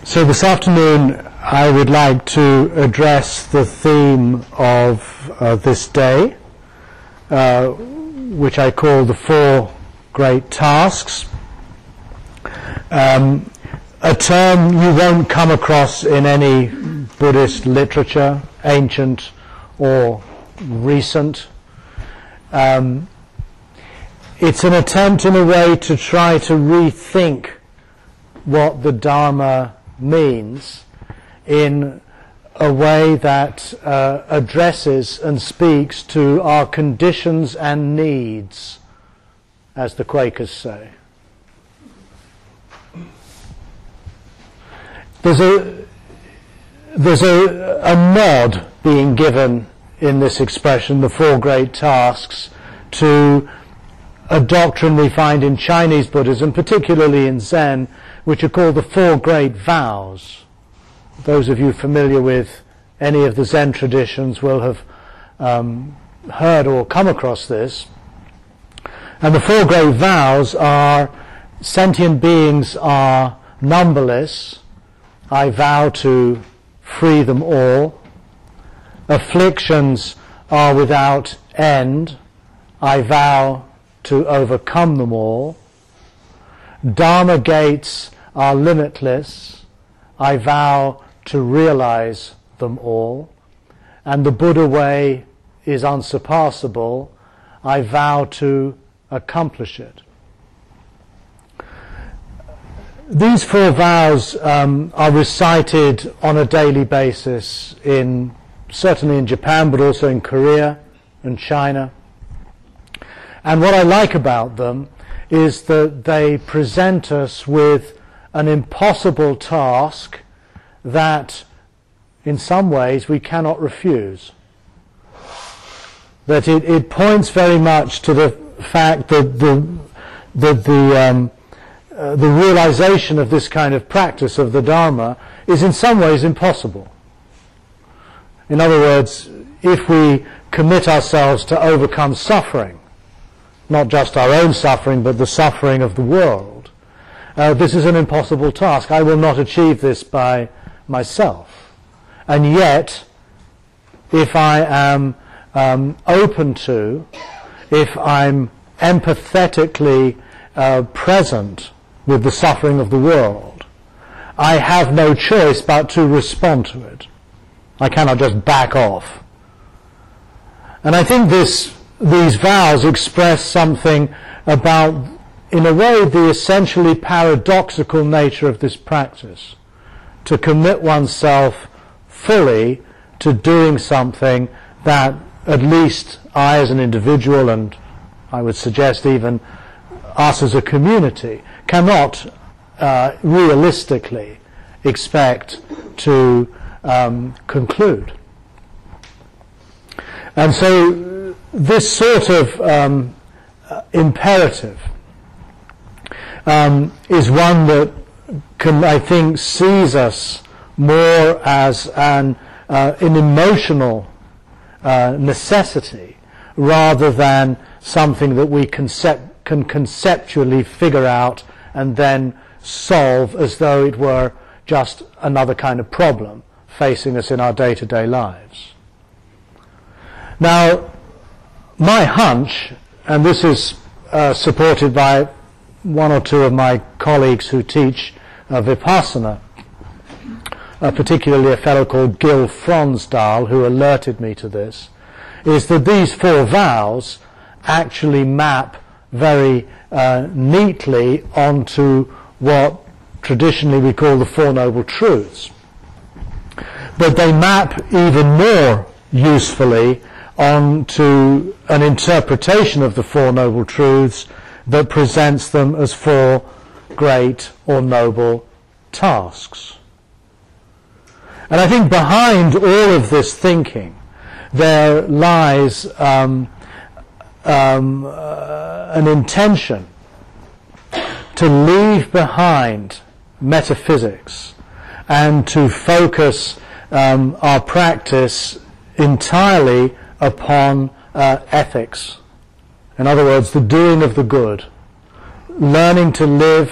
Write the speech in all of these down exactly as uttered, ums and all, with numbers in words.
So this afternoon I would like to address the theme of uh, this day, uh, which I call the Four Great Tasks. Um, a term you won't come across in any Buddhist literature, ancient or recent. Um, it's an attempt in a way to try to rethink what the Dharma means in a way that uh, addresses and speaks to our conditions and needs, as the Quakers say. There's a there's a, a nod being given in this expression, the Four Great Tasks, to a doctrine we find in Chinese Buddhism, particularly in Zen, which are called the Four Great Vows. Those of you familiar with any of the Zen traditions will have um, heard or come across this. And the Four Great Vows are: sentient beings are numberless, I vow to free them all. Afflictions are without end, I vow to overcome them all. Dharma gates are limitless, I vow to realize them all. And the Buddha way is unsurpassable, I vow to accomplish it. These four vows um, are recited on a daily basis, in certainly in Japan, but also in Korea and China. And what I like about them is that they present us with an impossible task that, in some ways, we cannot refuse. That it, it points very much to the fact that the, that the, um, uh, the realization of this kind of practice of the Dharma is in some ways impossible. In other words, if we commit ourselves to overcome suffering, not just our own suffering, but the suffering of the world, uh, this is an impossible task. I will not achieve this by myself. And yet, if I am um, open to, if I'm empathetically uh, present with the suffering of the world, I have no choice but to respond to it. I cannot just back off. And I think this these vows express something about, in a way, the essentially paradoxical nature of this practice. To commit oneself fully to doing something that at least I as an individual, and I would suggest even us as a community, cannot uh, realistically expect to um, conclude. And so this sort of um, uh, imperative um, is one that can, I think, sees us more as an, uh, an emotional uh, necessity rather than something that we concept, can conceptually figure out and then solve as though it were just another kind of problem facing us in our day-to-day lives. Now, my hunch, and this is uh, supported by one or two of my colleagues who teach uh, Vipassana, uh, particularly a fellow called Gil Fronsdal, who alerted me to this, is that these four vows actually map very uh, neatly onto what traditionally we call the Four Noble Truths. But they map even more usefully onto an interpretation of the Four Noble Truths that presents them as four great or noble tasks. And I think behind all of this thinking there lies um, um, uh, an intention to leave behind metaphysics and to focus um, our practice entirely upon uh, ethics. In other words, the doing of the good, learning to live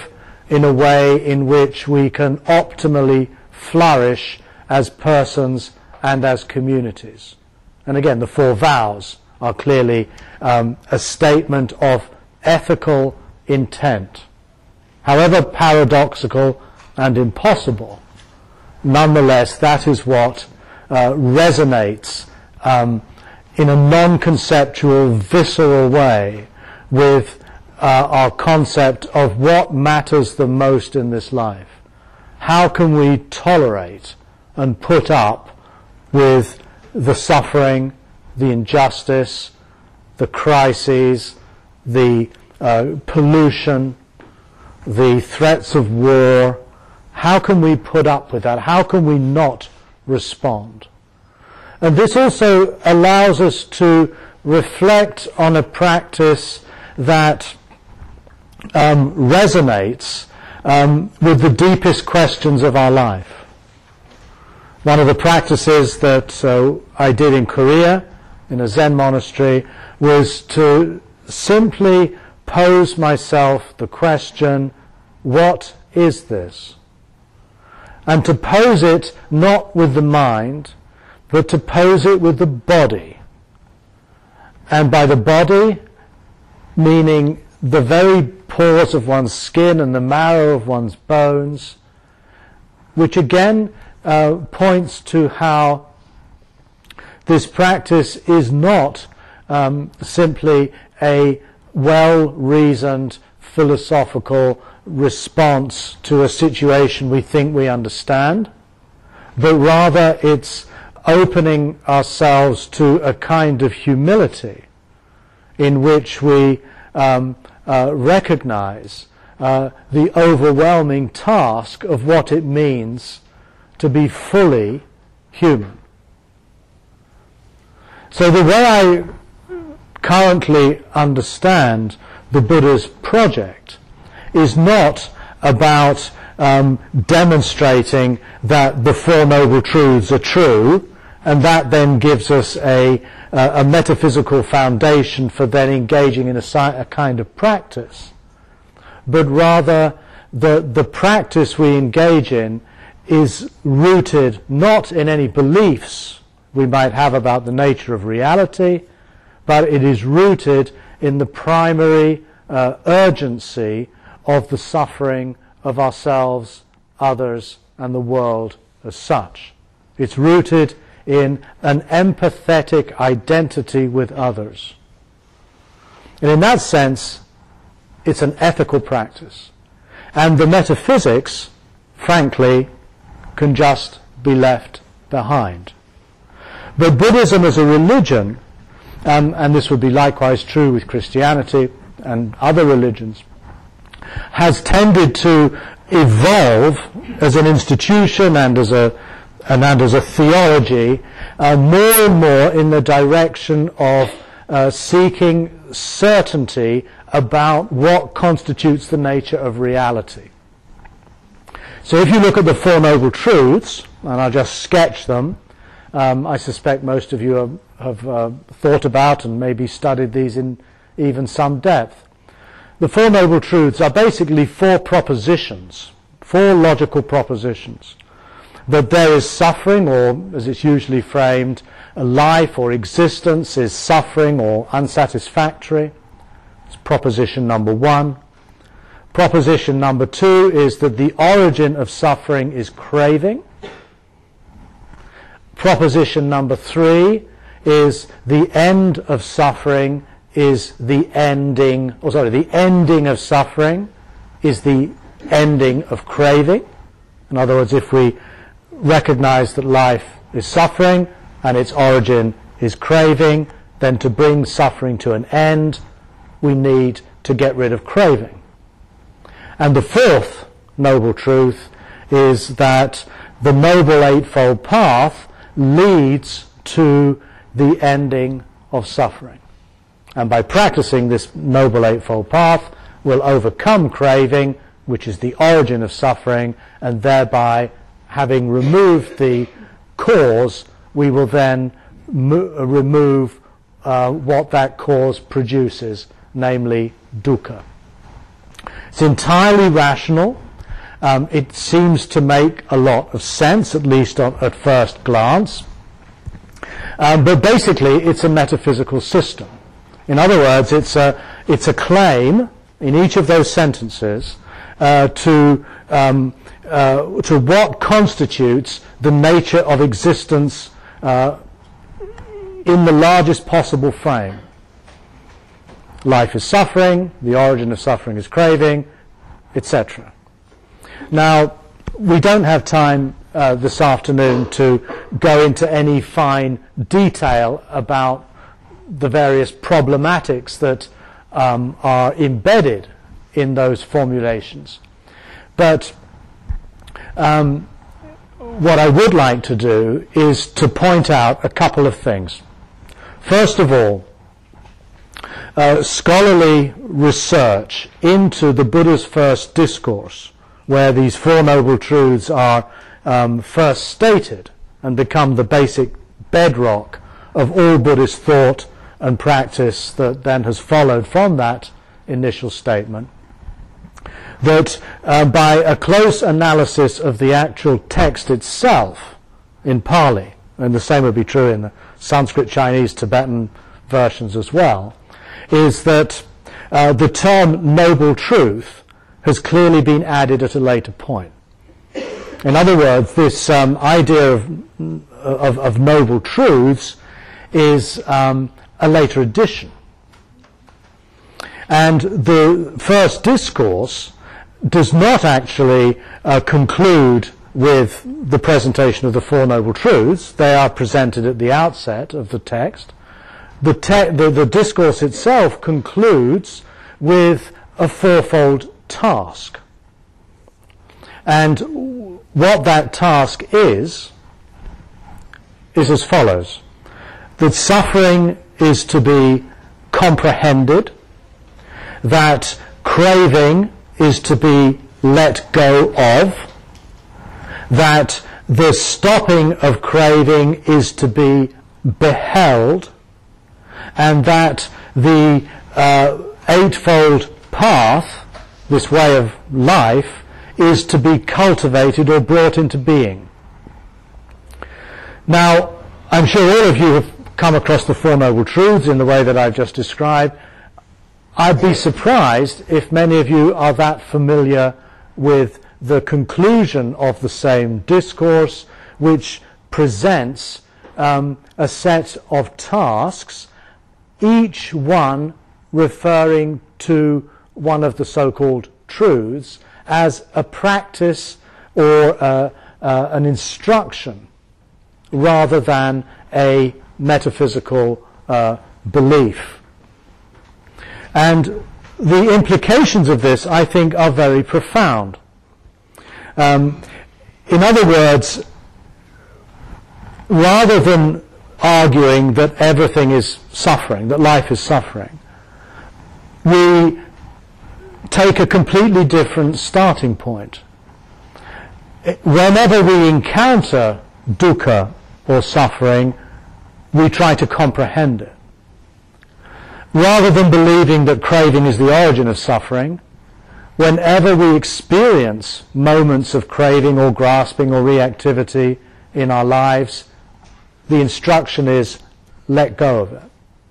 in a way in which we can optimally flourish as persons and as communities. And again, the four vows are clearly um, a statement of ethical intent. However paradoxical and impossible, nonetheless, that is what uh, resonates um, in a non-conceptual, visceral way with uh, our concept of what matters the most in this life. How can we tolerate and put up with the suffering, the injustice, the crises, the uh, pollution, the threats of war? How can we put up with that? How can we not respond? And this also allows us to reflect on a practice that um, resonates um, with the deepest questions of our life. One of the practices that uh, I did in Korea, in a Zen monastery, was to simply pose myself the question, what is this? And to pose it not with the mind, but to pose it with the body. And by the body, meaning the very pores of one's skin and the marrow of one's bones, which again uh, points to how this practice is not um, simply a well-reasoned philosophical response to a situation we think we understand, but rather it's opening ourselves to a kind of humility in which we um, uh, recognize uh, the overwhelming task of what it means to be fully human. So the way I currently understand the Buddha's project is not about um, demonstrating that the Four Noble Truths are true, and that then gives us a, uh, a metaphysical foundation for then engaging in a, a kind of practice, but rather the, the practice we engage in is rooted not in any beliefs we might have about the nature of reality, but it is rooted in the primary uh, urgency of the suffering of ourselves, others, and the world as such. It's rooted in an empathetic identity with others. And in that sense, it's an ethical practice. And the metaphysics, frankly, can just be left behind. But Buddhism as a religion, um, and this would be likewise true with Christianity and other religions, has tended to evolve as an institution and as a and, and as a theology uh, more and more in the direction of uh, seeking certainty about what constitutes the nature of reality. So if you look at the Four Noble Truths, and I'll just sketch them, um, I suspect most of you have, have uh, thought about and maybe studied these in even some depth. The Four Noble Truths are basically four propositions, four logical propositions. That there is suffering, or as it's usually framed, a life or existence is suffering or unsatisfactory. It's proposition number one. Proposition number two is that the origin of suffering is craving. Proposition number three is the end of suffering is the ending, or sorry, the ending of suffering is the ending of craving. In other words, if we recognize that life is suffering and its origin is craving, then to bring suffering to an end, we need to get rid of craving. And the fourth noble truth is that the Noble Eightfold Path leads to the ending of suffering. And by practicing this Noble Eightfold Path, we'll overcome craving, which is the origin of suffering, and thereby, having removed the cause, we will then mo- remove uh, what that cause produces, namely dukkha. It's entirely rational. Um, it seems to make a lot of sense, at least on, at first glance. Um, but basically, it's a metaphysical system. In other words, it's a, it's a claim in each of those sentences uh, to, um, uh, to what constitutes the nature of existence uh, in the largest possible frame. Life is suffering, the origin of suffering is craving, et cetera. Now, we don't have time uh, this afternoon to go into any fine detail about the various problematics that um, are embedded in those formulations. But um, what I would like to do is to point out a couple of things. First of all, uh, scholarly research into the Buddha's first discourse, where these Four Noble Truths are um, first stated and become the basic bedrock of all Buddhist thought and practice that then has followed from that initial statement, that uh, by a close analysis of the actual text itself in Pali, and the same would be true in the Sanskrit, Chinese, Tibetan versions as well, is that uh, the term noble truth has clearly been added at a later point. In other words, this um, idea of, of, of noble truths is um, a later addition. And the first discourse does not actually uh, conclude with the presentation of the Four Noble Truths. They are presented at the outset of the text. The, te- the, the discourse itself concludes with a fourfold task. And what that task is, is as follows. That suffering is to be comprehended, that craving is to be let go of, that the stopping of craving is to be beheld, and that the uh, eightfold path, this way of life, is to be cultivated or brought into being. Now, I'm sure all of you have come across the Four Noble Truths in the way that I've just described. I'd be surprised if many of you are that familiar with the conclusion of the same discourse, which presents um, a set of tasks, each one referring to one of the so-called truths as a practice or uh, uh, an instruction rather than a metaphysical uh, belief. And the implications of this, I think, are very profound. Um, in other words, rather than arguing that everything is suffering, that life is suffering, we take a completely different starting point. Whenever we encounter dukkha or suffering, we try to comprehend it. Rather than believing that craving is the origin of suffering, whenever we experience moments of craving or grasping or reactivity in our lives, the instruction is let go of it.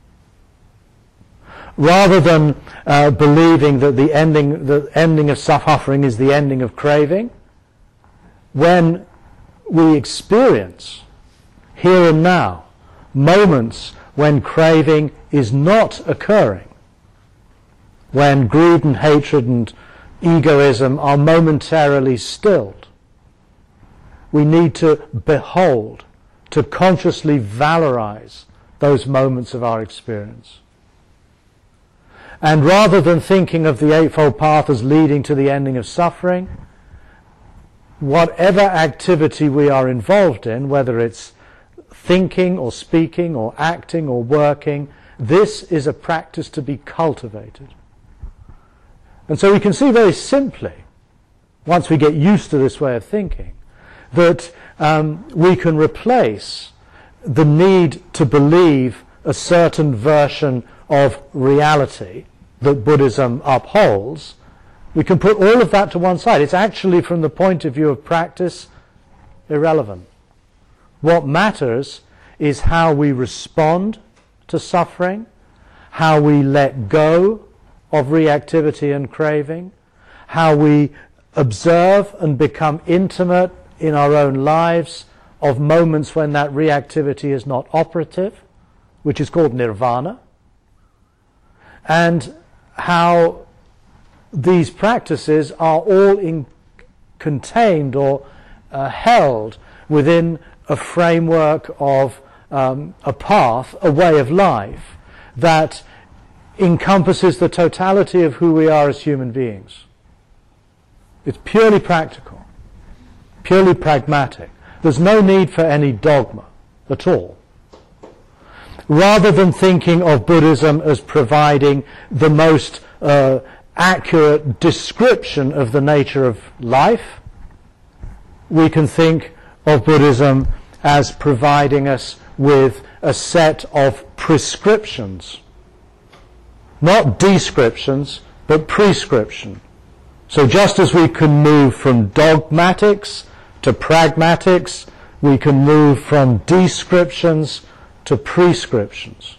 Rather than uh, believing that the ending, the ending of suffering is the ending of craving, when we experience here and now moments when craving is not occurring, when greed and hatred and egoism are momentarily stilled, we need to behold, to consciously valorize those moments of our experience. And rather than thinking of the Eightfold Path as leading to the ending of suffering, whatever activity we are involved in, whether it's thinking or speaking or acting or working, this is a practice to be cultivated. And so we can see very simply, once we get used to this way of thinking, that um, we can replace the need to believe a certain version of reality that Buddhism upholds We can put all of that to one side. It's actually, from the point of view of practice, irrelevant. What matters is how we respond to suffering, how we let go of reactivity and craving, how we observe and become intimate in our own lives of moments when that reactivity is not operative, which is called nirvana, and how these practices are all in, contained or uh, held within a framework of um, a path, a way of life that encompasses the totality of who we are as human beings. It's purely practical, purely pragmatic. There's no need for any dogma at all. Rather than thinking of Buddhism as providing the most uh, accurate description of the nature of life, we can think of Buddhism as providing us with a set of prescriptions. Not descriptions, but prescription. So just as we can move from dogmatics to pragmatics, we can move from descriptions to prescriptions.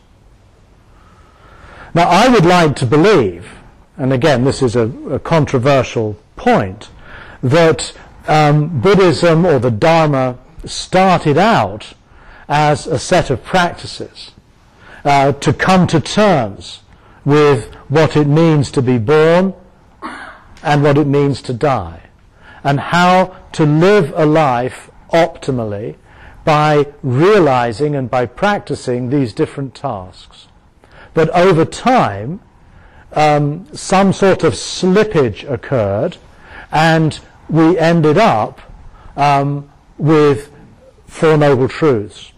Now, I would like to believe, and again this is a, a controversial point, that um, Buddhism or the Dharma started out as a set of practices uh, to come to terms with what it means to be born and what it means to die, and how to live a life optimally by realizing and by practicing these different tasks. But over time, um, some sort of slippage occurred, and we ended up um, with Four Noble Truths.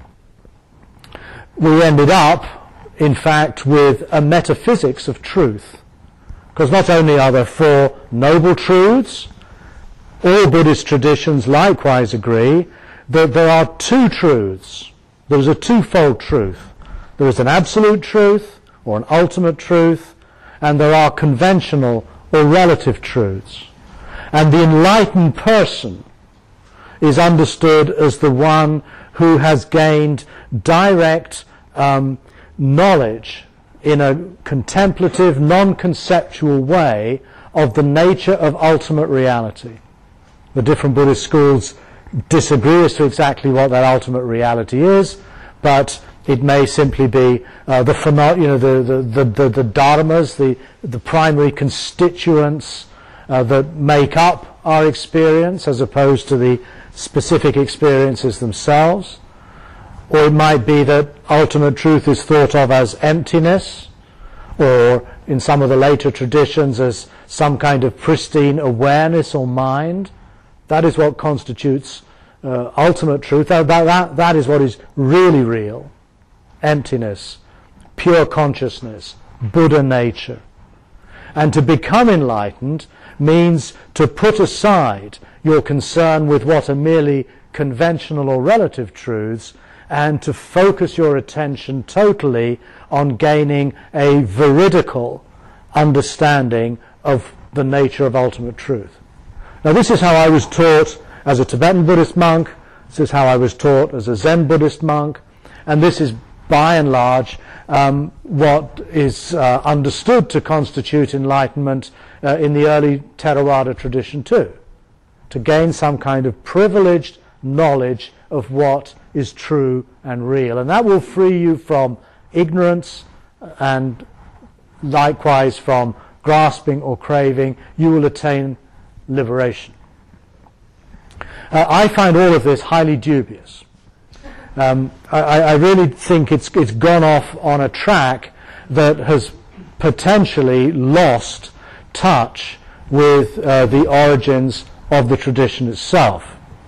We ended up, in fact, with a metaphysics of truth. Because not only are there four noble truths, all Buddhist traditions likewise agree that there are two truths. There is a twofold truth. There is an absolute truth, or an ultimate truth, and there are conventional or relative truths. And the enlightened person is understood as the one who has gained direct um, knowledge in a contemplative, non-conceptual way of the nature of ultimate reality. The different Buddhist schools disagree as to exactly what that ultimate reality is, but it may simply be uh, the, you know, the, the, the, the, the dharmas, the, the primary constituents uh, that make up our experience, as opposed to the specific experiences themselves. Or it might be that ultimate truth is thought of as emptiness, or in some of the later traditions as some kind of pristine awareness or mind. That is what constitutes uh, ultimate truth. That, that, that is what is really real. Emptiness, pure consciousness, Buddha nature. And to become enlightened means to put aside your concern with what are merely conventional or relative truths, and to focus your attention totally on gaining a veridical understanding of the nature of ultimate truth. Now, this is how I was taught as a Tibetan Buddhist monk, this is how I was taught as a Zen Buddhist monk, and this is by and large um, what is uh, understood to constitute enlightenment uh, in the early Theravada tradition too, to gain some kind of privileged knowledge of what is true and real. And that will free you from ignorance and likewise from grasping or craving. You will attain liberation. Uh, I find all of this highly dubious. Um, I, I really think it's, it's gone off on a track that has potentially lost touch with uh, the origins of the tradition itself.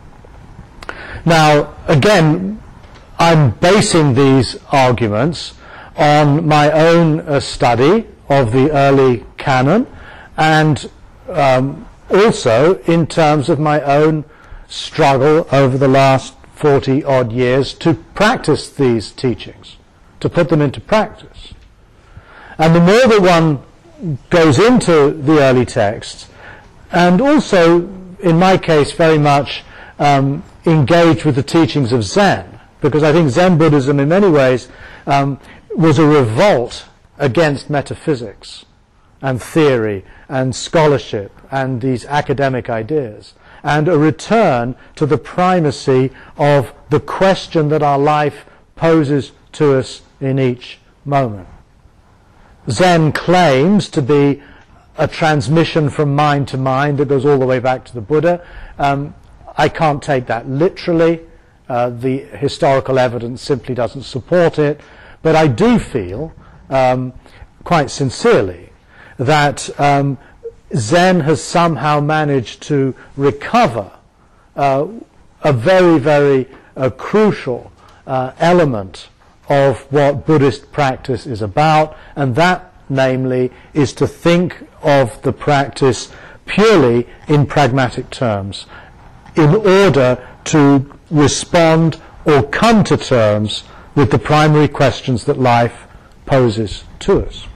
Now, again, I'm basing these arguments on my own uh, study of the early canon, and um, also in terms of my own struggle over the last forty odd years to practice these teachings, to put them into practice. And the more that one goes into the early texts, and also, in my case, very much um, engaged with the teachings of Zen, because I think Zen Buddhism in many ways um, was a revolt against metaphysics and theory and scholarship and these academic ideas, and a return to the primacy of the question that our life poses to us in each moment. Zen claims to be a transmission from mind to mind that goes all the way back to the Buddha. Um, I can't take that literally. Uh, the historical evidence simply doesn't support it. But I do feel, um, quite sincerely, that um, Zen has somehow managed to recover uh, a very, very uh, crucial uh, element of what Buddhist practice is about, and that, namely, is to think of the practice purely in pragmatic terms in order to respond or come to terms with the primary questions that life poses to us.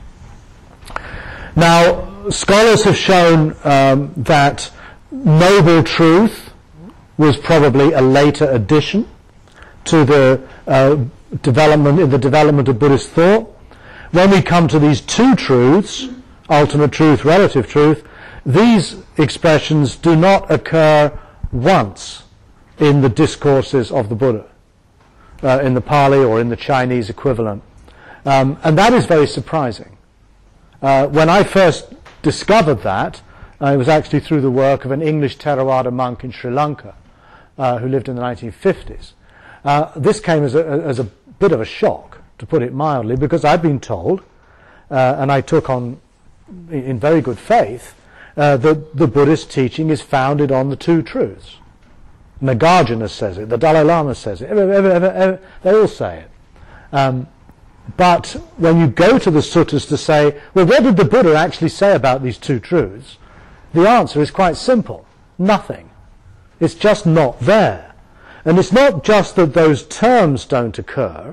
Now, scholars have shown um, that noble truth was probably a later addition to the uh, development in the development of Buddhist thought. When we come to these two truths, ultimate truth, relative truth, these expressions do not occur once in the discourses of the Buddha, uh, in the Pali or in the Chinese equivalent. Um, and that is very surprising. Uh, when I first discovered that, uh, it was actually through the work of an English Theravada monk in Sri Lanka, uh, who lived in the nineteen fifties. Uh, this came as a, as a bit of a shock, to put it mildly, because I'd been told, uh, and I took on in very good faith, uh, that the Buddhist teaching is founded on the two truths. Nagarjuna says it, the Dalai Lama says it, ever, ever, ever, ever, they all say it. Um, but when you go to the suttas to say, well, what did the Buddha actually say about these two truths? The answer is quite simple. Nothing. It's just not there. And it's not just that those terms don't occur,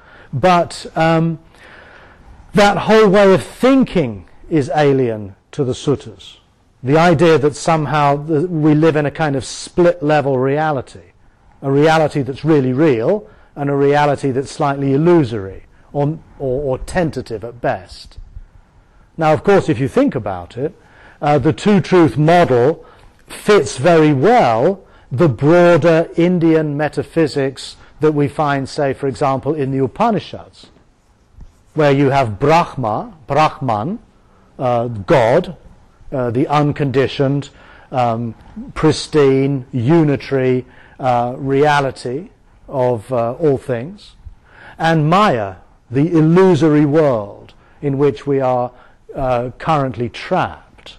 but um, that whole way of thinking is alien to the suttas. The idea that somehow we live in a kind of split-level reality, a reality that's really real and a reality that's slightly illusory or, or, or tentative at best. Now, of course, if you think about it, uh, the two-truth model fits very well the broader Indian metaphysics that we find, say, for example, in the Upanishads, where you have Brahma, Brahman, uh, God, uh, the unconditioned, um, pristine, unitary uh, reality of uh, all things, and Maya, the illusory world in which we are uh, currently trapped.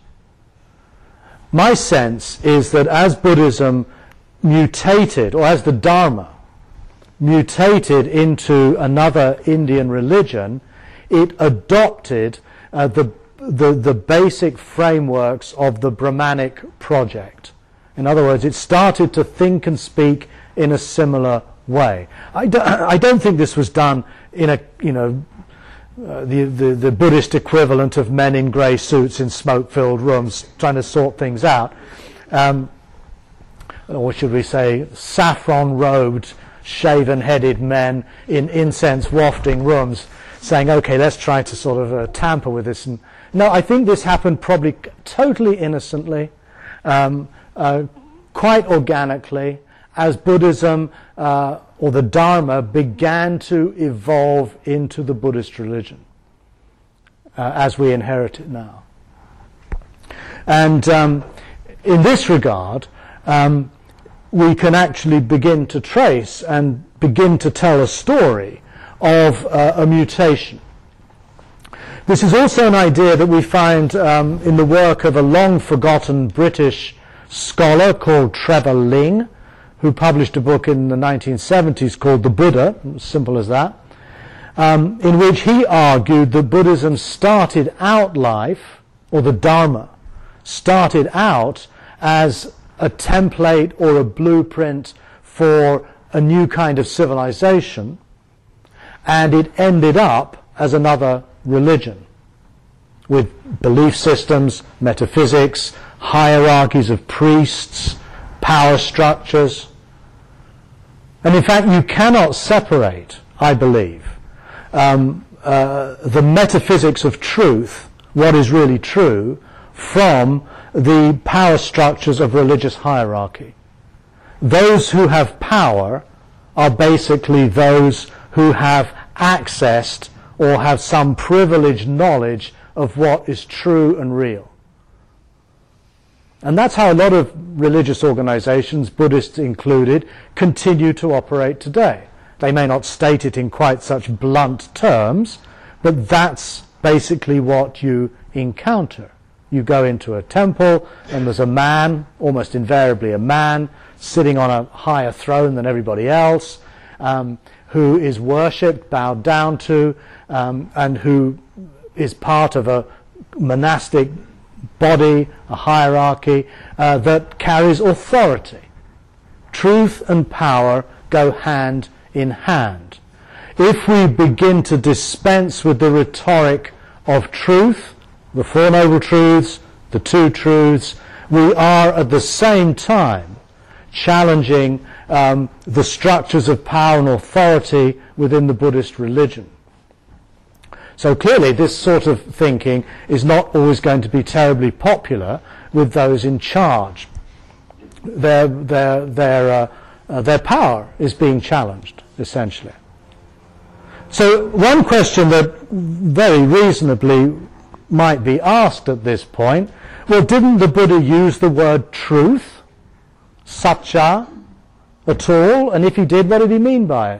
My sense is that as Buddhism mutated, or as the Dharma mutated into another Indian religion, it adopted uh, the, the, the basic frameworks of the Brahmanic project. In other words, it started to think and speak in a similar way. I, do, I don't think this was done in a, you know, uh, the, the, the Buddhist equivalent of men in grey suits in smoke-filled rooms trying to sort things out. Um, or should we say saffron-robed, shaven-headed men in incense-wafting rooms saying, okay, let's try to sort of uh, tamper with this. And no, I think this happened probably totally innocently, um, uh, quite organically, as Buddhism uh, or the Dharma began to evolve into the Buddhist religion uh, as we inherit it now. And um, in this regard, um, we can actually begin to trace and begin to tell a story of uh, a mutation. This is also an idea that we find um, in the work of a long-forgotten British scholar called Trevor Ling, who published a book in the nineteen seventies called The Buddha, simple as that, um, in which he argued that Buddhism started out life, or the Dharma, started out as a template or a blueprint for a new kind of civilization, and it ended up as another religion. with belief systems, metaphysics, hierarchies of priests, power structures. And in fact, you cannot separate, I believe, um, uh, the metaphysics of truth, what is really true, from the power structures of religious hierarchy. Those who have power are basically those who have accessed or have some privileged knowledge of what is true and real. And that's how a lot of religious organizations, Buddhists included, continue to operate today. They may not state it in quite such blunt terms, but that's basically what you encounter. You go into a temple and there's a man, almost invariably a man, sitting on a higher throne than everybody else, um, who is worshipped, bowed down to, um, and who is part of a monastic body, a hierarchy uh, that carries authority. Truth and power go hand in hand. If we begin to dispense with the rhetoric of truth, the Four Noble Truths, the Two Truths, we are at the same time challenging um, the structures of power and authority within the Buddhist religion. So clearly this sort of thinking is not always going to be terribly popular with those in charge. Their, their, their, uh, uh, their power is being challenged, essentially. So one question that very reasonably might be asked at this point, well, didn't the Buddha use the word truth, satcha, at all? And if he did, what did he mean by it?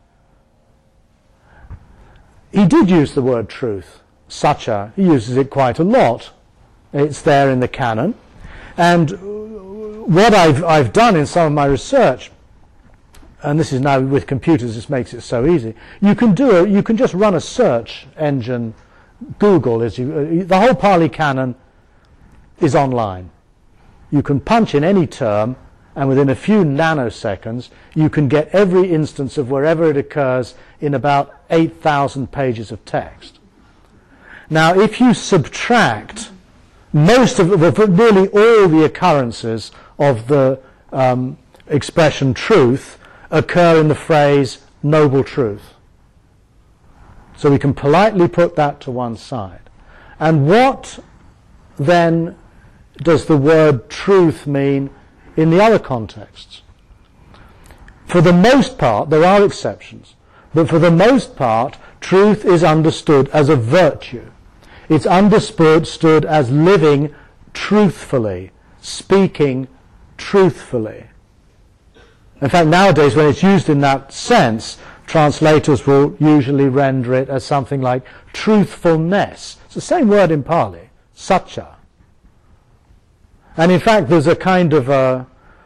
He did use the word truth, satcha. He uses it quite a lot. It's there in the canon. And what I've, I've done in some of my research, and this is now with computers, this makes it so easy, you can do a, you can just run a search engine. Google is you, the whole Pali Canon is online. You can punch in any term, and within a few nanoseconds you can get every instance of wherever it occurs in about eight thousand pages of text. Now, if you subtract most of, well, nearly all the occurrences of the um, expression truth occur in the phrase noble truth. So we can politely put that to one side. And what then does the word truth mean in the other contexts? For the most part, there are exceptions, but for the most part, truth is understood as a virtue. It's understood as living truthfully, speaking truthfully. In fact, nowadays, when it's used in that sense, translators will usually render it as something like truthfulness. It's the same word in Pali, satcha. And in fact, there's a kind of a,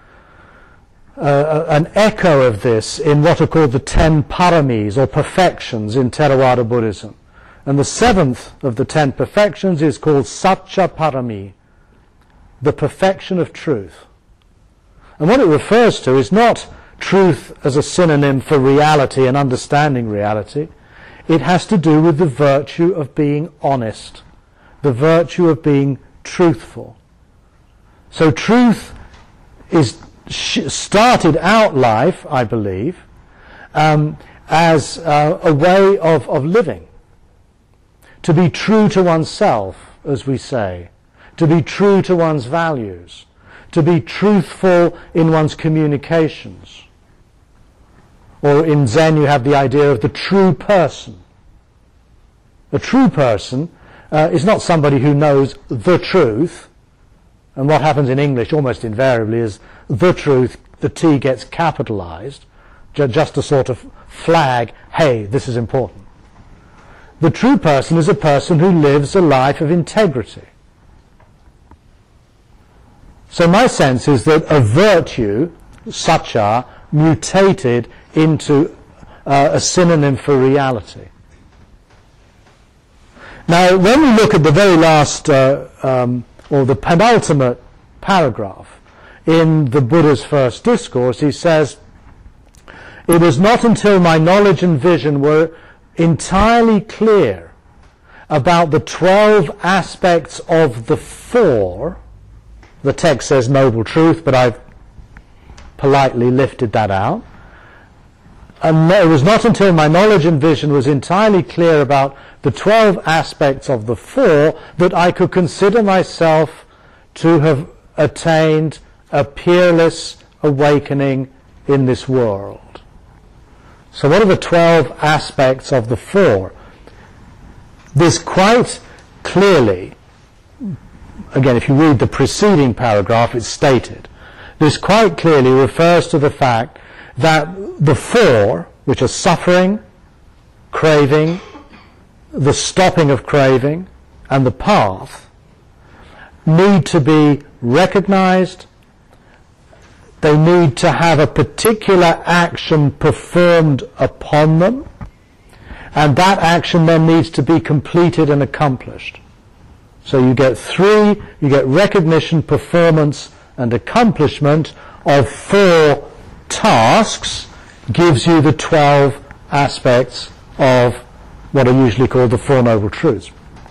a, an echo of this in what are called the ten paramis, or perfections, in Theravada Buddhism. And the seventh of the ten perfections is called Satcha Parami, the perfection of truth. And what it refers to is not truth as a synonym for reality and understanding reality. It has to do with the virtue of being honest, the virtue of being truthful. So truth is sh- started out life, I believe, um, as uh, a way of, of living. To be true to oneself, as we say. To be true to one's values. To be truthful in one's communications. Or in Zen you have the idea of the true person. A true person uh, is not somebody who knows the truth. And what happens in English almost invariably is the truth, the T gets capitalized, ju- just to sort of flag, hey, this is important. The true person is a person who lives a life of integrity. So my sense is that a virtue, satcha, mutated into uh, a synonym for reality. Now, when we look at the very last, uh, um, or the penultimate paragraph in the Buddha's first discourse, he says, "It was not until my knowledge and vision were entirely clear about the twelve aspects of the four. The text says noble truth, but I've politely lifted that out. And it was not until my knowledge and vision was entirely clear about the twelve aspects of the four that I could consider myself to have attained a peerless awakening in this world. So what are the twelve aspects of the four? This quite clearly, again, if you read the preceding paragraph, it's stated. This quite clearly refers to the fact that the four, which are suffering, craving, the stopping of craving, and the path, need to be recognized. They need to have a particular action performed upon them, and that action then needs to be completed and accomplished. So you get three, you get recognition, performance, and accomplishment of four tasks, gives you the twelve aspects of what are usually called the Four Noble Truths.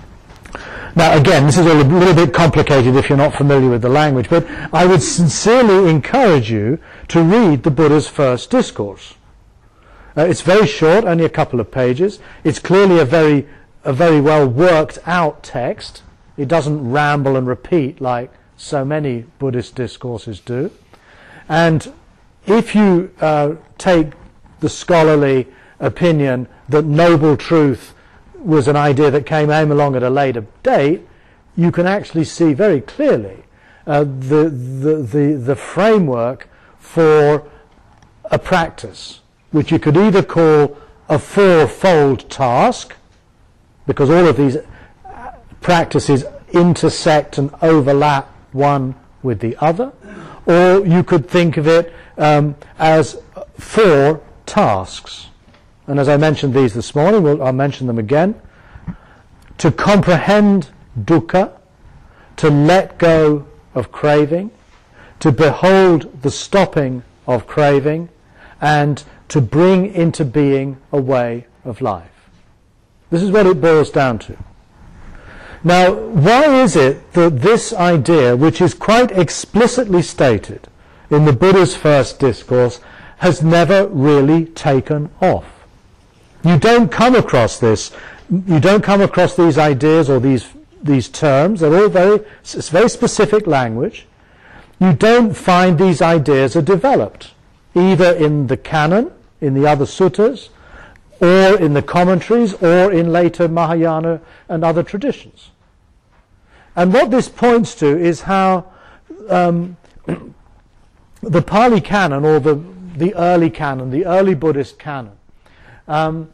Now again, this is all a little bit complicated if you're not familiar with the language, but I would sincerely encourage you to read the Buddha's first discourse. Uh, it's very short, only a couple of pages. It's clearly a very, a very well worked out text. It doesn't ramble and repeat like so many Buddhist discourses do. And if you uh, take the scholarly opinion that noble truth was an idea that came along at a later date, you can actually see very clearly uh, the, the, the, the framework for a practice, which you could either call a fourfold task, because all of these practices intersect and overlap one with the other, or you could think of it um, as four tasks. And as I mentioned these this morning, we'll, I'll mention them again. To comprehend dukkha, to let go of craving, to behold the stopping of craving, and to bring into being a way of life. This is what it boils down to. Now, why is it that this idea, which is quite explicitly stated in the Buddha's first discourse, has never really taken off? You don't come across this, you don't come across these ideas or these these terms. They're all very, it's very specific language. You don't find these ideas are developed either in the canon, in the other suttas, or in the commentaries, or in later Mahayana and other traditions. And what this points to is how um, the Pali Canon, or the, the early canon, the early Buddhist canon, um,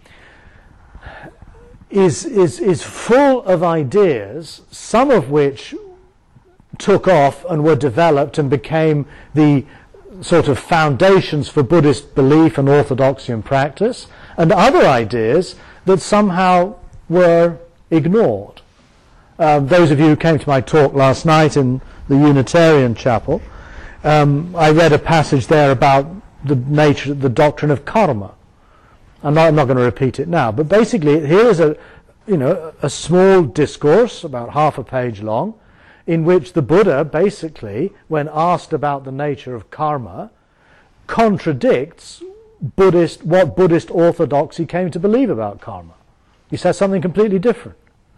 is, is, is full of ideas, some of which took off and were developed and became the sort of foundations for Buddhist belief and orthodoxy and practice, and other ideas that somehow were ignored. Uh, those of you who came to my talk last night in the Unitarian Chapel, um, I read a passage there about the nature, the doctrine of karma. I'm not, I'm not going to repeat it now, but basically here is a, you know, a small discourse, about half a page long, in which the Buddha basically, when asked about the nature of karma, contradicts Buddhist, what Buddhist orthodoxy came to believe about karma. He says something completely different.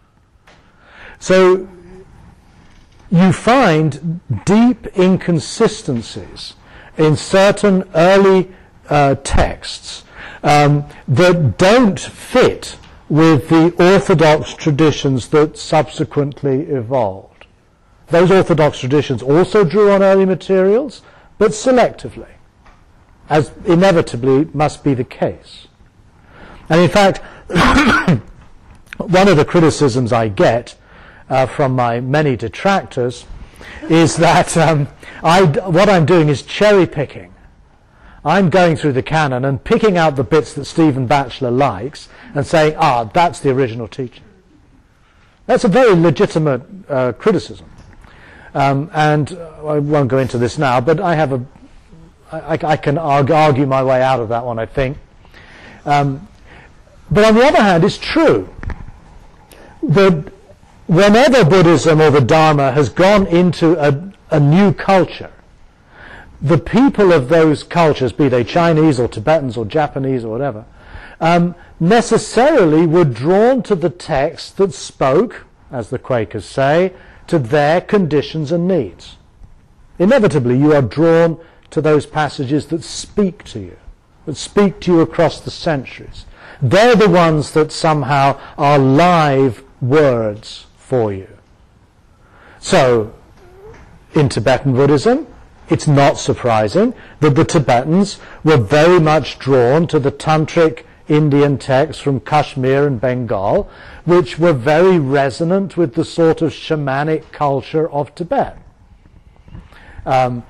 So you find deep inconsistencies in certain early uh, texts um, that don't fit with the orthodox traditions that subsequently evolved. Those orthodox traditions also drew on early materials, but selectively, as inevitably must be the case. And in fact, one of the criticisms I get uh, from my many detractors is that um, I, what I'm doing is cherry picking. I'm going through the canon and picking out the bits that Stephen Batchelor likes and saying, ah, that's the original teaching. That's a very legitimate uh, criticism. Um, and I won't go into this now, but I have a, I, I can argue my way out of that one, I think. Um, but on the other hand, it's true that whenever Buddhism or the Dharma has gone into a, a new culture, the people of those cultures, be they Chinese or Tibetans or Japanese or whatever, um, necessarily were drawn to the text that spoke, as the Quakers say, to their conditions and needs. Inevitably, you are drawn to those passages that speak to you, that speak to you across the centuries. They're the ones that somehow are live words for you. So, in Tibetan Buddhism, it's not surprising that the Tibetans were very much drawn to the tantric Indian texts from Kashmir and Bengal, which were very resonant with the sort of shamanic culture of Tibet. Um,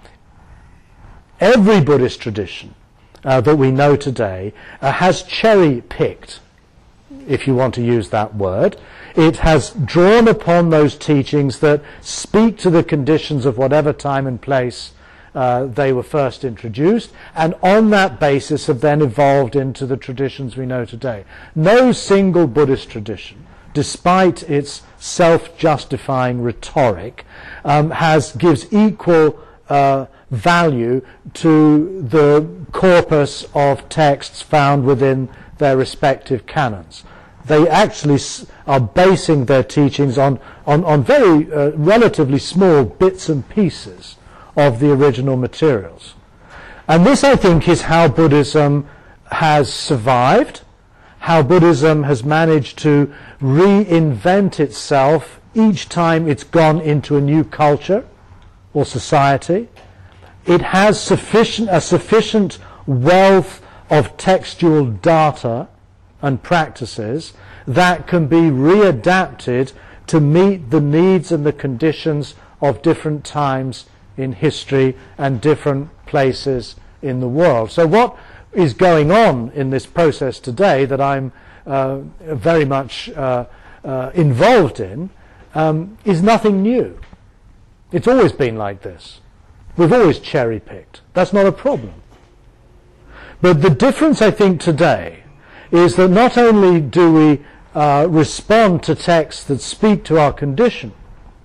every Buddhist tradition uh, that we know today uh, has cherry-picked, if you want to use that word. It has drawn upon those teachings that speak to the conditions of whatever time and place uh, they were first introduced, and on that basis have then evolved into the traditions we know today. No single Buddhist tradition, despite its self-justifying rhetoric, um, has gives equal uh, value to the corpus of texts found within their respective canons. They actually s- are basing their teachings on, on, on very uh, relatively small bits and pieces of the original materials. And this, I think, is how Buddhism has survived, how Buddhism has managed to reinvent itself each time it's gone into a new culture or society. It has sufficient, a sufficient wealth of textual data and practices that can be readapted to meet the needs and the conditions of different times in history and different places in the world. So what is going on in this process today that I'm uh, very much uh, uh, involved in um, is nothing new. It's always been like this. We've always cherry-picked. That's not a problem. But the difference, I think, today is that not only do we uh, respond to texts that speak to our condition,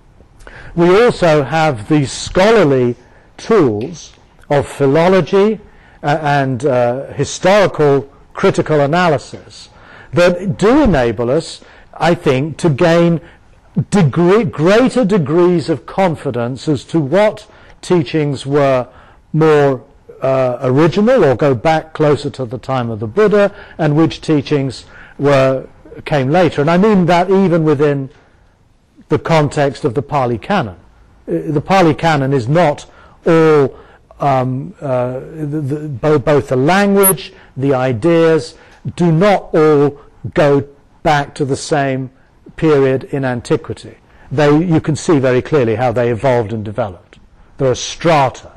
we also have these scholarly tools of philology uh, and uh, historical critical analysis that do enable us, I think, to gain degree, greater degrees of confidence as to what teachings were more uh, original or go back closer to the time of the Buddha, and which teachings were came later. And I mean that even within the context of the Pali Canon. The Pali Canon is not all, um, uh, the, the, both, both the language, the ideas, do not all go back to the same period in antiquity. They, you can see very clearly how they evolved and developed. There are strata.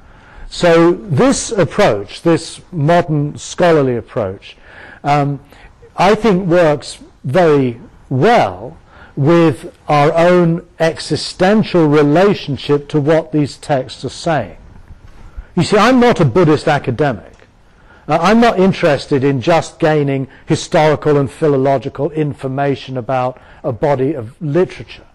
So this approach, this modern scholarly approach, um, I think works very well with our own existential relationship to what these texts are saying. You see, I'm not a Buddhist academic. Uh, I'm not interested in just gaining historical and philological information about a body of literature.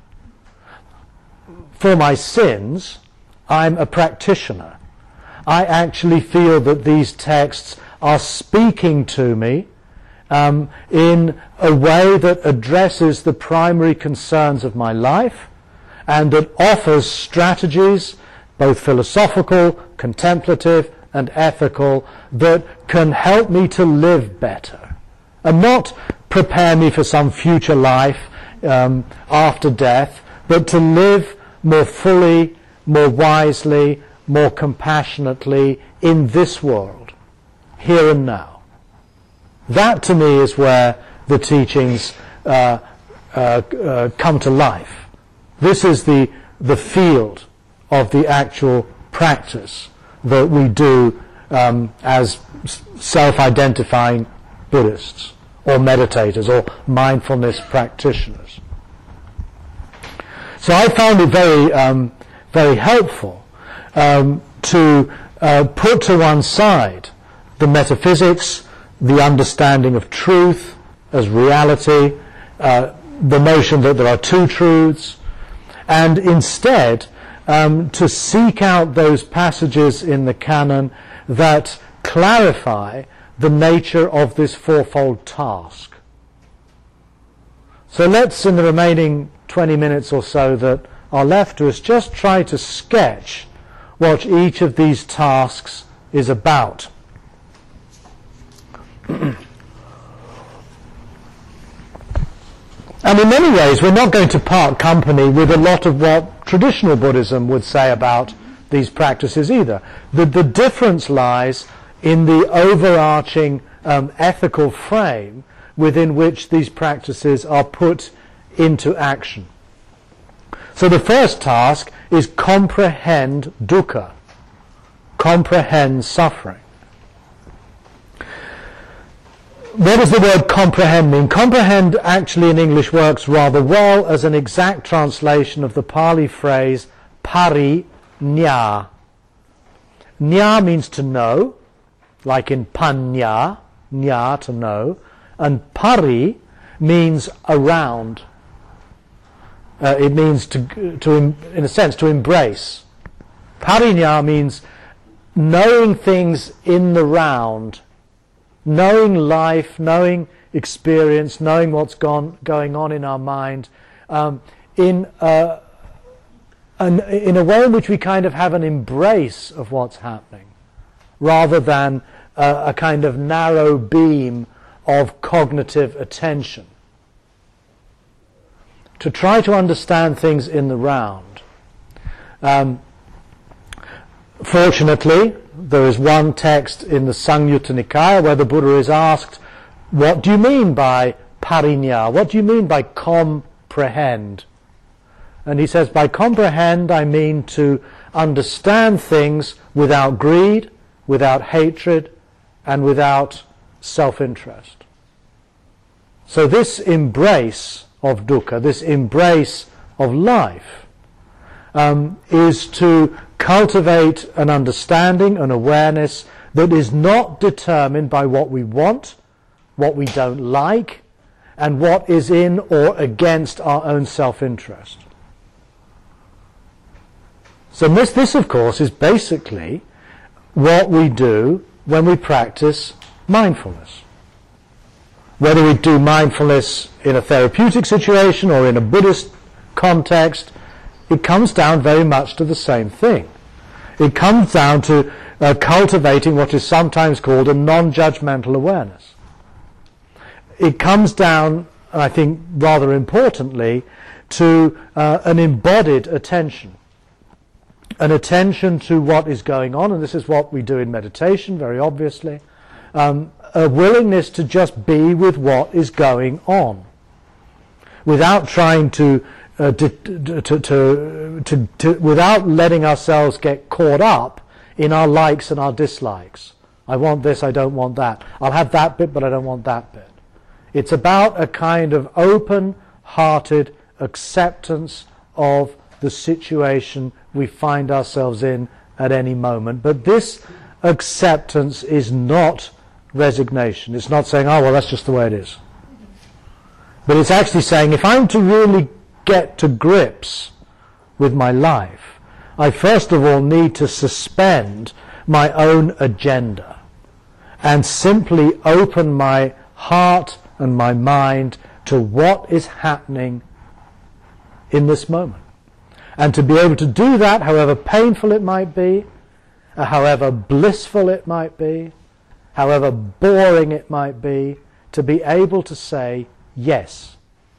For my sins, I'm a practitioner. I actually feel that these texts are speaking to me Um, in a way that addresses the primary concerns of my life and that offers strategies, both philosophical, contemplative, and ethical, that can help me to live better and not prepare me for some future life um, after death, but to live more fully, more wisely, more compassionately in this world, here and now. That, to me, is where the teachings uh, uh, uh, come to life. This is the, the field of the actual practice that we do um, as self-identifying Buddhists or meditators or mindfulness practitioners. So I found it very, um, very helpful um, to uh, put to one side the metaphysics, the understanding of truth as reality, uh, the notion that there are two truths, and instead um, to seek out those passages in the canon that clarify the nature of this fourfold task. So let's, in the remaining twenty minutes or so that are left to us, just try to sketch what each of these tasks is about. And in many ways, we're not going to part company with a lot of what traditional Buddhism would say about these practices either. The, the difference lies in the overarching um, ethical frame within which these practices are put into action. So the first task is comprehend dukkha, comprehend suffering. What does the word comprehend mean? Comprehend actually in English works rather well as an exact translation of the Pali phrase pari nya. Nya means to know, like in panya, nya, to know, and pari means around. Uh, it means to, to, in a sense, to embrace. Parinya means knowing things in the round, knowing life, knowing experience, knowing what's gone, going on in our mind, um, in, a, an, in a way in which we kind of have an embrace of what's happening, rather than a, a kind of narrow beam of cognitive attention. To try to understand things in the round. Um, fortunately, there is one text in the Samyutta Nikaya where the Buddha is asked, what do you mean by parinya? What do you mean by comprehend? And he says, by comprehend I mean to understand things without greed, without hatred, and without self-interest. So this embrace of dukkha, this embrace of life, um, is to cultivate an understanding, an awareness that is not determined by what we want, what we don't like, and what is in or against our own self-interest. So this, this of course, is basically what we do when we practice mindfulness. Whether we do mindfulness in a therapeutic situation or in a Buddhist context, it comes down very much to the same thing. It comes down to uh, cultivating what is sometimes called a non-judgmental awareness. It comes down, I think rather importantly, to uh, an embodied attention. An attention to what is going on, and this is what we do in meditation, very obviously. Um, a willingness to just be with what is going on, without trying to, uh, to, to, to, to, to, without letting ourselves get caught up in our likes and our dislikes. I want this, I don't want that. I'll have that bit, but I don't want that bit. It's about a kind of open-hearted acceptance of the situation we find ourselves in at any moment. But this acceptance is not resignation. It's not saying, oh, well, that's just the way it is. But it's actually saying, if I'm to really get to grips with my life, I first of all need to suspend my own agenda and simply open my heart and my mind to what is happening in this moment. And to be able to do that, however painful it might be, however blissful it might be, however boring it might be, to be able to say, yes.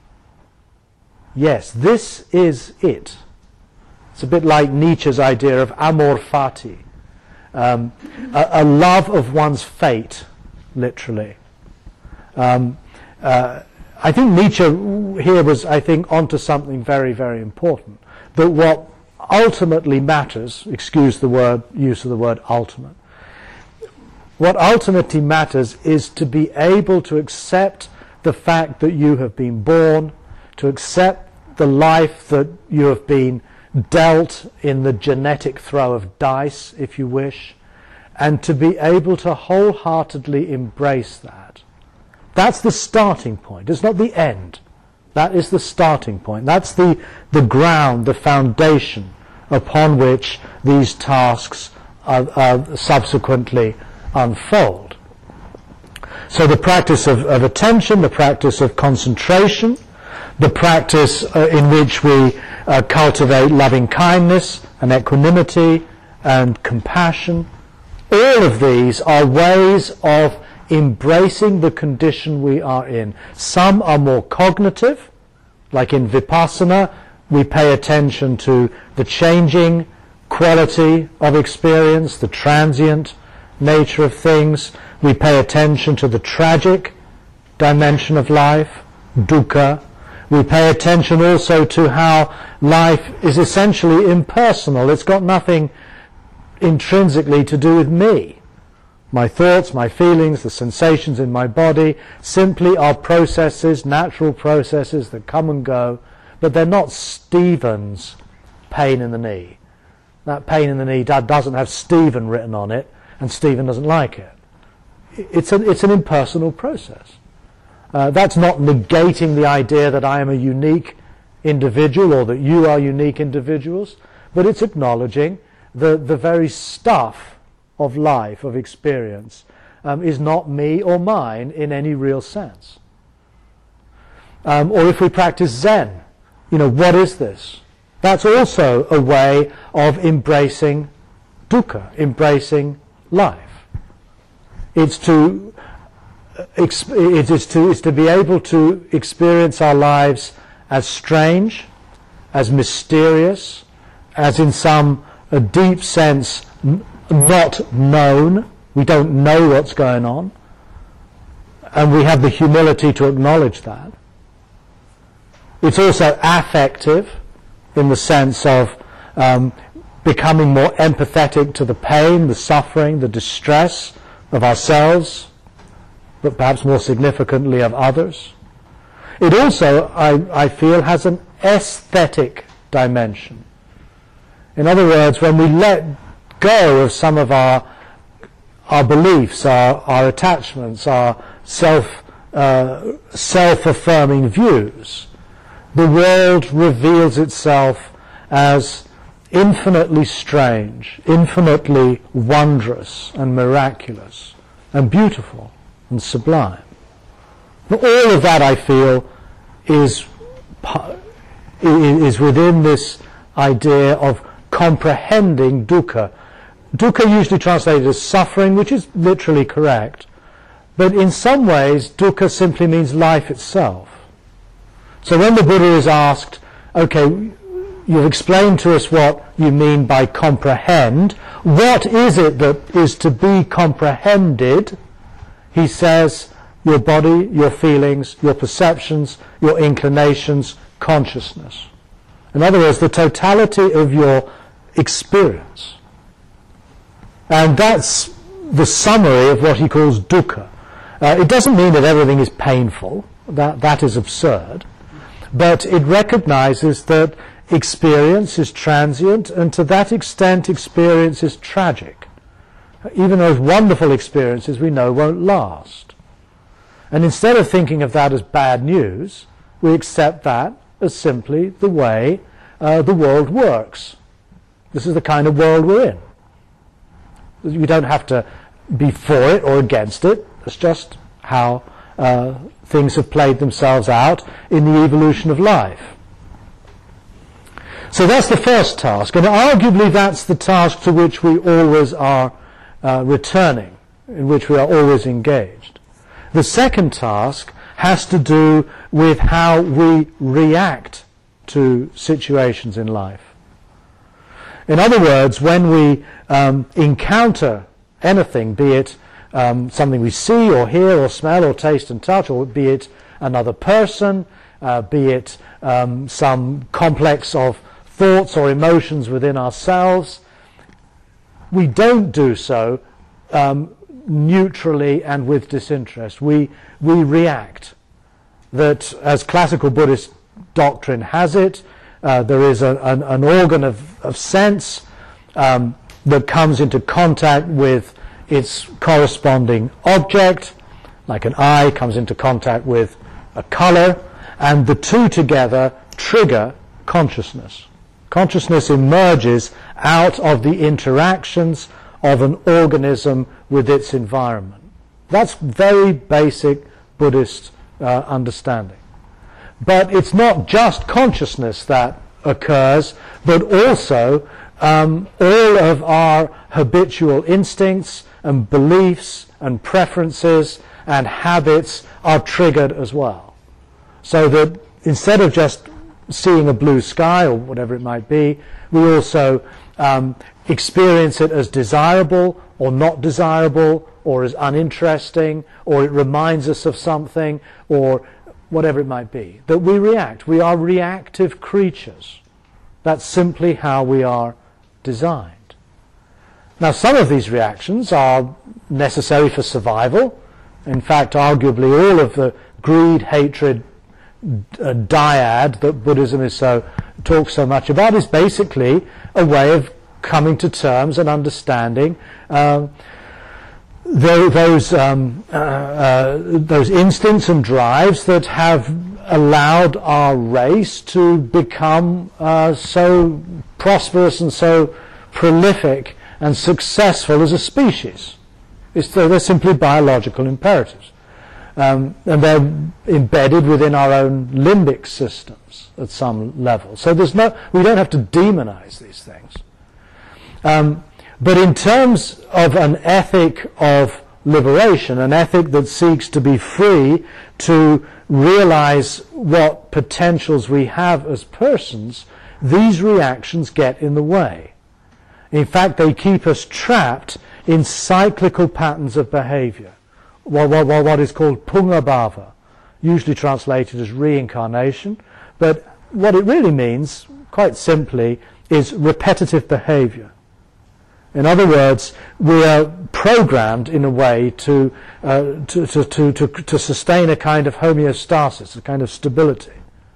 Yes, this is it. It's a bit like Nietzsche's idea of amor fati, um, a, a love of one's fate, literally. Um, uh, I think Nietzsche here was, I think, onto something very, very important. That what ultimately matters, excuse the word, use of the word ultimate, what ultimately matters is to be able to accept the fact that you have been born, to accept the life that you have been dealt in the genetic throw of dice, if you wish, and to be able to wholeheartedly embrace that. That's the starting point. It's not the end. That is the starting point. That's the, the ground, the foundation upon which these tasks are, are subsequently unfold. So the practice of, of attention, the practice of concentration, the practice uh, in which we uh, cultivate loving kindness and equanimity and compassion, all of these are ways of embracing the condition we are in. Some are more cognitive, like in Vipassana, we pay attention to the changing quality of experience, the transient nature of things. We pay attention to the tragic dimension of life, dukkha. We pay attention also to how life is essentially impersonal. It's got nothing intrinsically to do with me. My thoughts, my feelings, the sensations in my body simply are processes, natural processes that come and go, but they're not Stephen's pain in the knee. That pain in the knee doesn't have Stephen written on it, and Stephen doesn't like it. It's an, it's an impersonal process. Uh, that's not negating the idea that I am a unique individual or that you are unique individuals, but it's acknowledging the, the very stuff of life, of experience, um, is not me or mine in any real sense. Um, or if we practice Zen, you know, what is this? That's also a way of embracing dukkha, embracing life. It's to, it is to, it's to be able to experience our lives as strange, as mysterious, as in some a deep sense not known. We don't know what's going on, and we have the humility to acknowledge that. It's also affective in the sense of um, becoming more empathetic to the pain, the suffering, the distress of ourselves, but perhaps more significantly of others. It also, I, I feel, has an aesthetic dimension. In other words, when we let go of some of our our beliefs, our, our attachments, our self uh, self-affirming views, the world reveals itself as infinitely strange, infinitely wondrous and miraculous and beautiful and sublime. But all of that, I feel, is is within this idea of comprehending dukkha. Dukkha usually translated as suffering, which is literally correct, but in some ways dukkha simply means life itself. So when the Buddha is asked, okay, you've explained to us what you mean by comprehend, what is it that is to be comprehended? He says, your body, your feelings, your perceptions, your inclinations, consciousness. In other words, the totality of your experience. And that's the summary of what he calls dukkha. Uh, it doesn't mean that everything is painful. That, that is absurd. But it recognizes that experience is transient, and to that extent experience is tragic. Even those wonderful experiences we know won't last. And instead of thinking of that as bad news, we accept that as simply the way uh, the world works. This is the kind of world we're in. We don't have to be for it or against it. It's just how uh, things have played themselves out in the evolution of life. So that's the first task, and arguably that's the task to which we always are uh, returning, in which we are always engaged. The second task has to do with how we react to situations in life. In other words, when we um, encounter anything, be it um, something we see or hear or smell or taste and touch, or be it another person, uh, be it um, some complex of thoughts or emotions within ourselves, we don't do so um, neutrally and with disinterest. We, we react. That, as classical Buddhist doctrine has it, uh, there is a, an, an organ of, of sense um, that comes into contact with its corresponding object, like an eye comes into contact with a color, and the two together trigger consciousness. Consciousness emerges out of the interactions of an organism with its environment. That's very basic Buddhist uh, understanding. But it's not just consciousness that occurs, but also um, all of our habitual instincts and beliefs and preferences and habits are triggered as well. So that instead of just seeing a blue sky or whatever it might be, we also um, experience it as desirable or not desirable, or as uninteresting, or it reminds us of something, or whatever it might be. That we react. We are reactive creatures. That's simply how we are designed. Now, some of these reactions are necessary for survival. In fact, arguably all of the greed, hatred, uh, dyad that Buddhism is so talks so much about is basically a way of coming to terms and understanding um, those um, uh, uh, those instincts and drives that have allowed our race to become uh, so prosperous and so prolific and successful as a species. It's, they're simply biological imperatives. Um, and they're embedded within our own limbic systems at some level. So there's no, we don't have to demonize these things. Um, but in terms of an ethic of liberation, an ethic that seeks to be free to realize what potentials we have as persons, these reactions get in the way. In fact, they keep us trapped in cyclical patterns of behavior, what, what, what is called pungabhava, usually translated as reincarnation, but what it really means, quite simply, is repetitive behavior. In other words, we are programmed in a way to, uh, to, to, to, to, to sustain a kind of homeostasis, a kind of stability.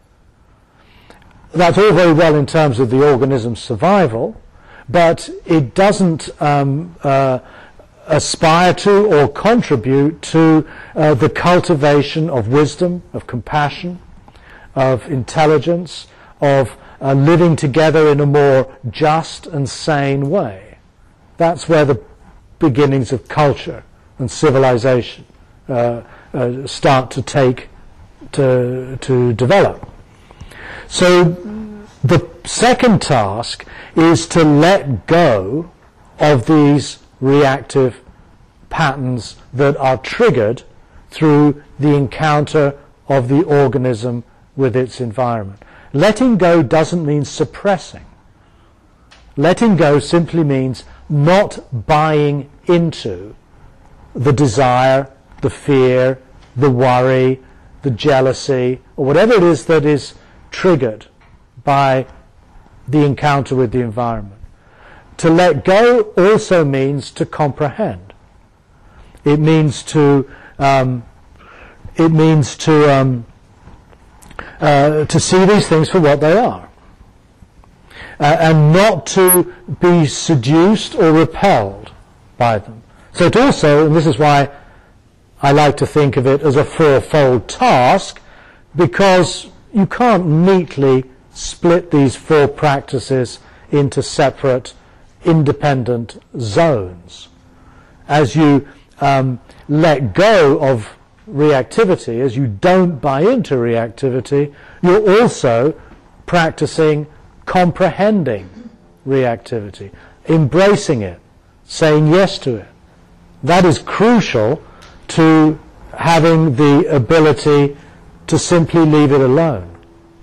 That's all very well in terms of the organism's survival, but it doesn't um, uh, aspire to or contribute to uh, the cultivation of wisdom, of compassion, of intelligence, of uh, living together in a more just and sane way. That's where the beginnings of culture and civilization uh, uh, start to take, to, to develop. So the second task is to let go of these reactive patterns that are triggered through the encounter of the organism with its environment. Letting go doesn't mean suppressing. Letting go simply means not buying into the desire, the fear, the worry, the jealousy, or whatever it is that is triggered by the encounter with the environment. To let go also means to comprehend. It means to um, it means to um, uh, to see these things for what they are. Uh, and not to be seduced or repelled by them. So it also, and this is why I like to think of it as a fourfold task, because you can't neatly split these four practices into separate, independent zones. As you um, let go of reactivity, as you don't buy into reactivity, you're also practicing comprehending reactivity, embracing it, saying yes to it. That is crucial to having the ability to simply leave it alone.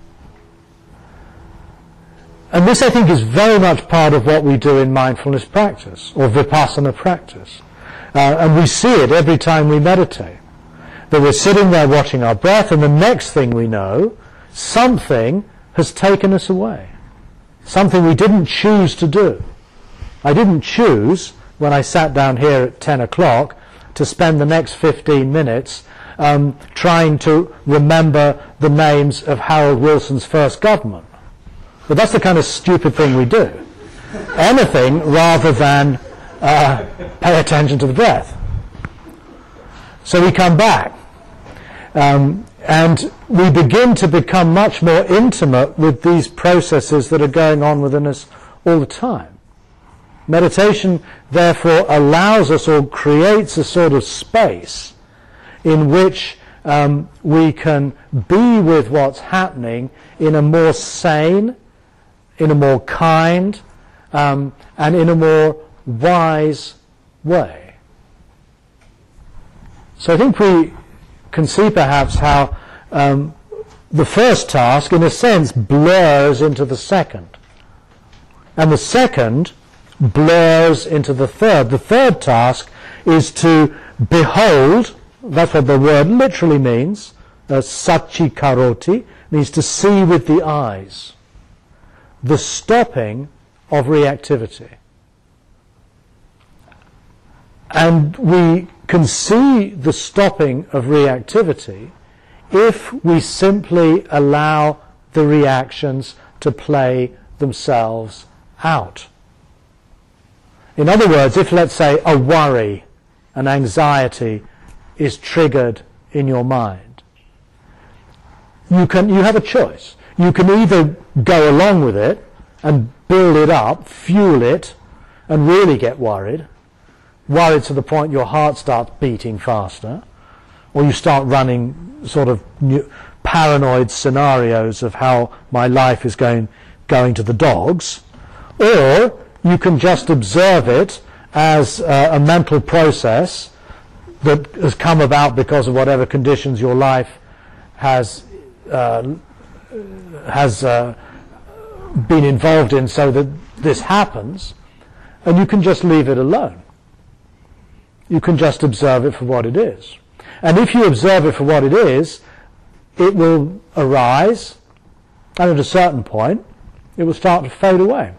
And this, I think, is very much part of what we do in mindfulness practice, or vipassana practice. Uh, and we see it every time we meditate. That we're sitting there watching our breath, and the next thing we know, something has taken us away. Something we didn't choose to do. I didn't choose, when I sat down here at ten o'clock, to spend the next fifteen minutes um, trying to remember the names of Harold Wilson's first government. But that's the kind of stupid thing we do. Anything rather than uh, pay attention to the breath. So we come back. Um, And we begin to become much more intimate with these processes that are going on within us all the time. Meditation, therefore, allows us or creates a sort of space in which um, we can be with what's happening in a more sane, in a more kind, um, and in a more wise way. So I think we can see perhaps how um, the first task, in a sense, blurs into the second. And the second blurs into the third. The third task is to behold, that's what the word literally means, uh, sachikaroti, means to see with the eyes, the stopping of reactivity. And we can see the stopping of reactivity if we simply allow the reactions to play themselves out. In other words, if, let's say, a worry, an anxiety is triggered in your mind, you can you have a choice. You can either go along with it and build it up, fuel it, and really get worried, worried to the point your heart starts beating faster, or you start running sort of new, paranoid scenarios of how my life is going going to the dogs, or you can just observe it as uh, a mental process that has come about because of whatever conditions your life has uh, has uh, been involved in, so that this happens, and you can just leave it alone. You can just observe it for what it is. And if you observe it for what it is, it will arise, and at a certain point, it will start to fade away.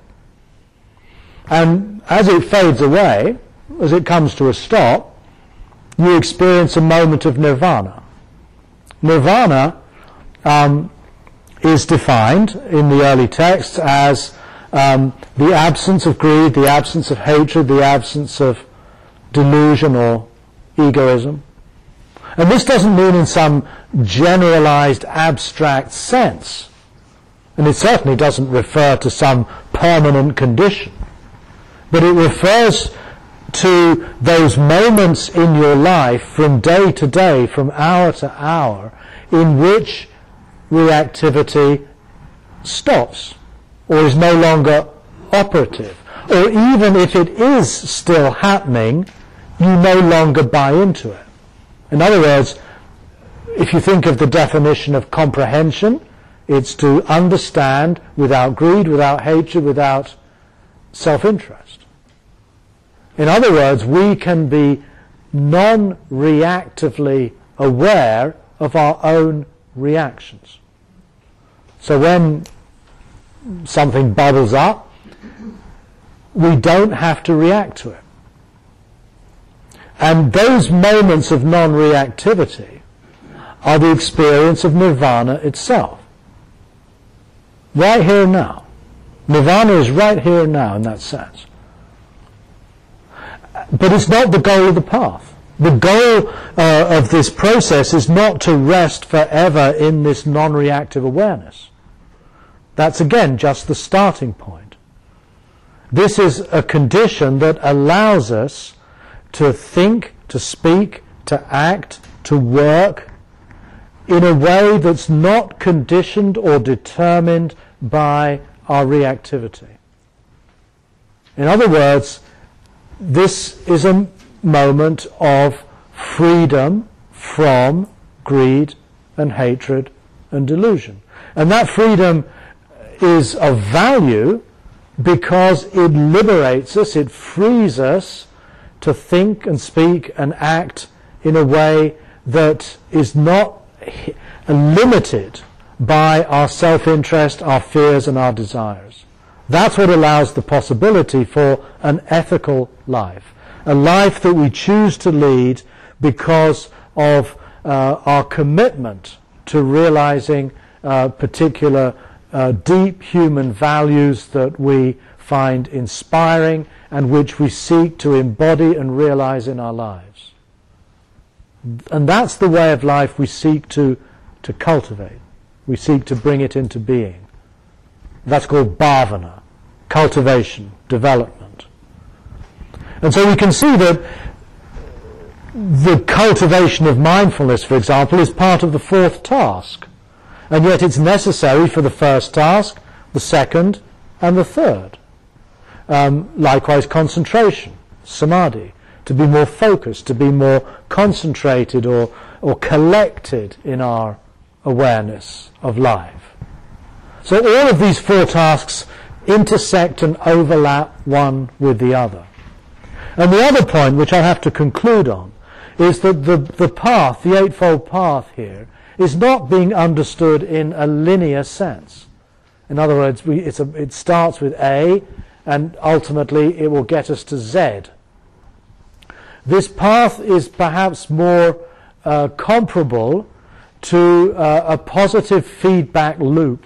And as it fades away, as it comes to a stop, you experience a moment of nirvana. Nirvana um, is defined in the early texts as um, the absence of greed, the absence of hatred, the absence of delusion or egoism. And this doesn't mean in some generalized abstract sense, and it certainly doesn't refer to some permanent condition, but it refers to those moments in your life from day to day, from hour to hour, in which reactivity stops or is no longer operative. Or even if it is still happening, you no longer buy into it. In other words, if you think of the definition of comprehension, it's to understand without greed, without hatred, without self-interest. In other words, we can be non-reactively aware of our own reactions. So when something bubbles up, we don't have to react to it. And those moments of non-reactivity are the experience of nirvana itself. Right here and now. Nirvana is right here and now in that sense. But it's not the goal of the path. The goal uh, of this process is not to rest forever in this non-reactive awareness. That's again just the starting point. This is a condition that allows us to think, to speak, to act, to work in a way that's not conditioned or determined by our reactivity. In other words, this is a moment of freedom from greed and hatred and delusion. And that freedom is of value because it liberates us, it frees us to think and speak and act in a way that is not limited by our self-interest, our fears and our desires. That's what allows the possibility for an ethical life, a life that we choose to lead because of uh, our commitment to realizing uh, particular uh, deep human values that we find inspiring and which we seek to embody and realize in our lives. And that's the way of life we seek to to cultivate. We seek to bring it into being. That's called bhavana, cultivation, development. And so we can see that the cultivation of mindfulness, for example, is part of the fourth task. And yet it's necessary for the first task, the second, and the third. Um, likewise, concentration, samadhi, to be more focused, to be more concentrated or, or collected in our awareness of life. So all of these four tasks intersect and overlap one with the other. And the other point, which I have to conclude on, is that the, the path, the Eightfold Path here, is not being understood in a linear sense. In other words, we, it's a, it starts with A, and ultimately it will get us to Z. This path is perhaps more uh, comparable to uh, a positive feedback loop.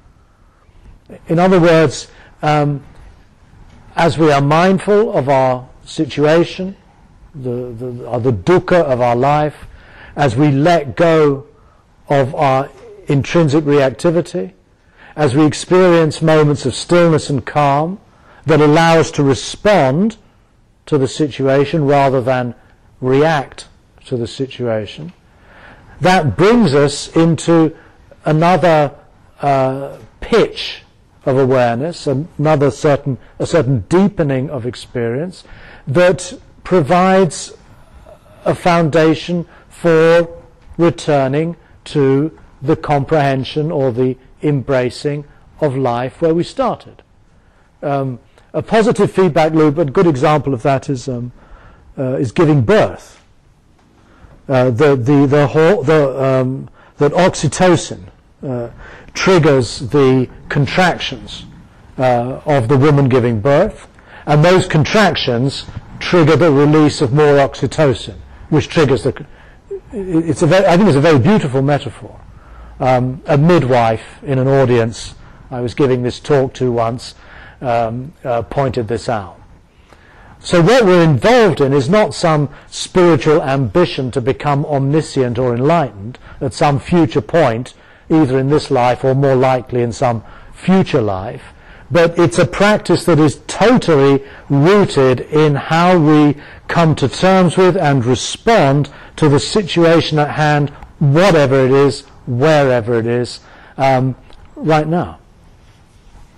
In other words, um, as we are mindful of our situation, the, the, or the dukkha of our life, as we let go of our intrinsic reactivity, as we experience moments of stillness and calm that allow us to respond to the situation rather than react to the situation, that brings us into another uh, pitch of awareness, another certain, a certain deepening of experience that provides a foundation for returning to the comprehension or the embracing of life where we started. Um, a positive feedback loop, a good example of that is um, uh, is giving birth. Uh, the the the, whole, the um, that oxytocin uh, triggers the contractions uh, of the woman giving birth, and those contractions trigger the release of more oxytocin, which triggers the. It's a very, I think it's a very beautiful metaphor. Um, a midwife in an audience I was giving this talk to once um, uh, pointed this out. So what we're involved in is not some spiritual ambition to become omniscient or enlightened at some future point, either in this life or more likely in some future life, but it's a practice that is totally rooted in how we come to terms with and respond to the situation at hand, whatever it is, wherever it is, um, right now.